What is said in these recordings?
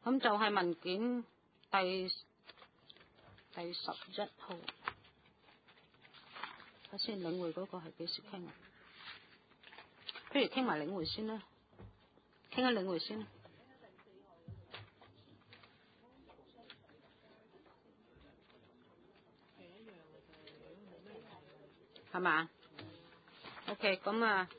咁就係文件第11號。睇先，領匯嗰個係幾時傾啊？不如傾埋領匯先啦，傾下領匯先啦。係嘛？OK，咁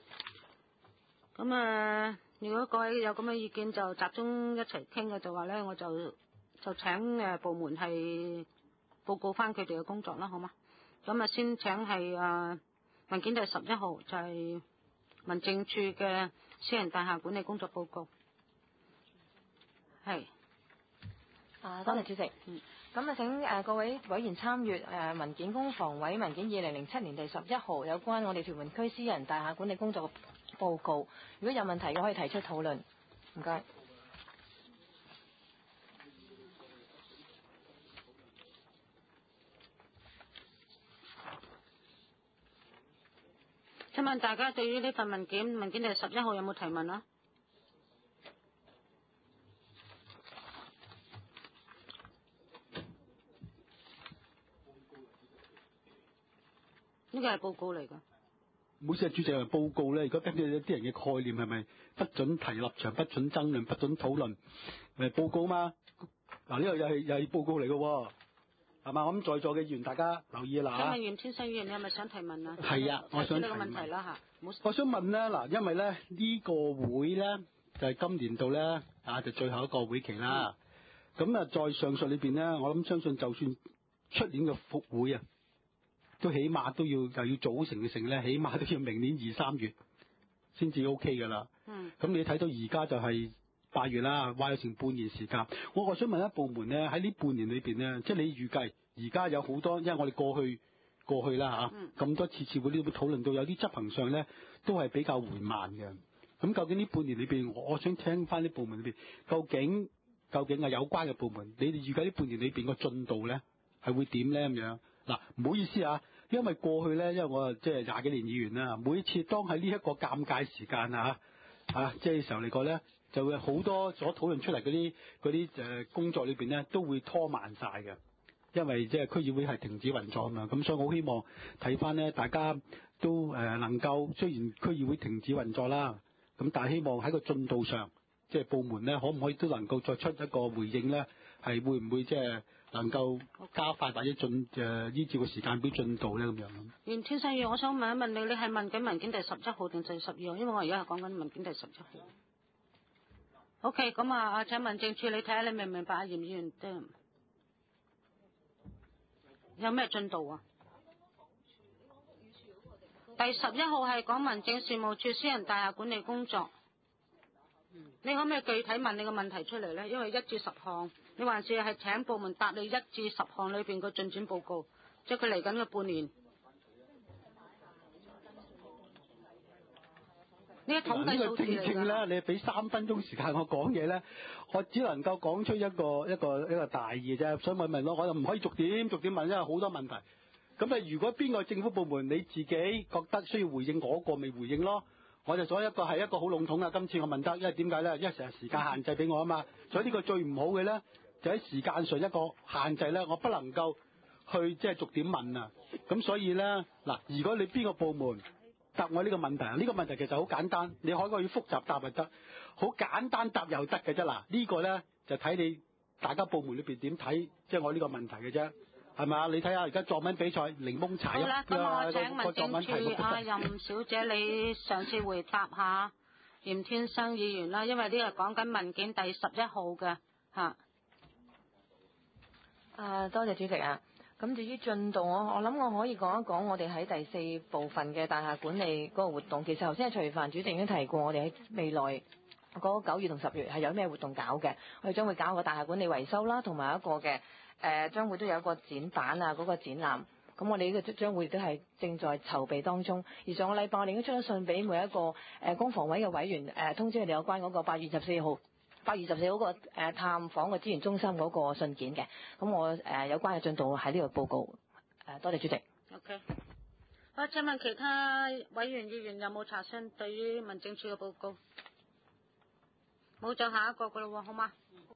如果各位有咁嘅意見，就集中一齊傾嘅，就話咧，我就請部門係報告翻佢哋嘅工作啦，好嗎？咁先請係文件第11號，就係民政處嘅私人大廈管理工作報告。係。 多謝主席。咁請各位委員參閱文件公房委文件2007年第11號有關我哋屯門區私人大廈管理工作嘅報告。如果有問題嘅可以提出討論。唔該。 請問大家對於呢份文件第11號有冇提問啊？呢個係報告嚟㗎。 唔好意思啊，主席，報告咧，如果根據一啲人嘅概念係咪不准提立場、不准爭論、不准討論，咪報告嘛？嗱，呢個又係報告嚟嘅喎，係嘛？咁在座嘅議員大家留意啦嚇。 請問袁天生議員，你係咪想提問啊？ 係啊，我想提呢個問題啦嚇。 我想問咧，嗱，因為咧呢個會咧就係今年度咧就最後一個會期啦。咁在上述裏邊咧，我諗相信就算出年嘅復會啊，都起碼都要組成嘅成咧，起碼都要明年2、3月先至 OK 㗎啦。咁你睇到而家就係8月啦，話有成半年時間。我想問一部門咧，喺呢半年裏邊咧，即係你預計而家有好多，因為我哋過去啦嚇，咁多次會呢會討論到有啲執行上咧都係比較緩慢嘅。咁究竟呢半年裏邊，我想聽翻啲部門裏邊，究竟有關嘅部門，你哋預計呢半年裏邊個進度咧係會點咧咁樣？嗱，唔好意思啊，因為過去咧，因為我即係20幾年議員啦，每次當喺呢一個尷尬時間即係時候嚟講咧，就會好多所討論出嚟嗰啲工作裏邊咧，都會拖慢晒嘅，因為即係區議會係停止運作啊嘛，咁所以我好希望睇翻咧，大家都能夠雖然區議會停止運作啦，咁但係希望喺個進度上，即係部門咧，可唔可以都能夠再出一個回應咧？係會唔會即係能夠加快或者依照個時間表進度咧咁樣？ 袁天生議員，我想問一問你，你係問緊文件第11號定第12號？因為我而家係講緊文件第11號。OK， 咁請民政處你睇下，你明唔明白嚴議員有咩進度啊？第11號係講民政事務處私人大廈管理工作。你可唔可以具體問你個問題出嚟咧？因為1至10項，你還是係請部門答你1至10項裏邊個進展報告，即係佢嚟緊嘅半年。呢個統計數字嚟㗎。 正咧，你俾3分鐘時間我講嘢咧，我只能夠講出一個大意啫。所以問咯，我又唔可以逐點問，因為好多問題。咁如果邊個政府部門你自己覺得需要回應嗰個，咪回應咯。我就所以係一個好籠統啊！今次我問得，因為點解咧？因為成日時間限制俾我啊嘛。所以呢個最唔好嘅咧，就喺時間上一個限制咧，我不能夠去即係逐點問啊。咁所以咧嗱，如果你邊個部門答我呢個問題，呢個問題其實好簡單，你可以複雜答又得，好簡單答又得嘅啫。嗱，呢個咧就睇你大家部門裏邊點睇，即係我呢個問題嘅啫。係咪？你睇下而家作文比賽檸檬茶好啦，咁我請民政處任小姐，你嘗試回答下嚴天生議員啦，因為呢個講緊文件第11號嘅嚇。 多謝主席啊。咁至於進度，我諗我可以講一講我哋喺第4部分嘅大廈管理嗰個活動。其實頭先徐帆主席已經提過，我哋喺未來嗰9月同10月係有咩活動搞嘅。我哋將會搞個大廈管理維修啦，同埋一個嘅將會都有一個展板啊，嗰個展覽。咁我哋呢個將會都係正在籌備當中。而上個禮拜我哋已經出咗信俾每一個公房委嘅委員，通知佢哋有關嗰個8月24號嗰個探訪嘅資源中心嗰個信件嘅。咁我有關嘅進度喺呢度報告。多謝主席。 OK。我請問其他委員議員有冇查詢對於民政處嘅報告？冇，就下一個㗎啦喎，好嗎？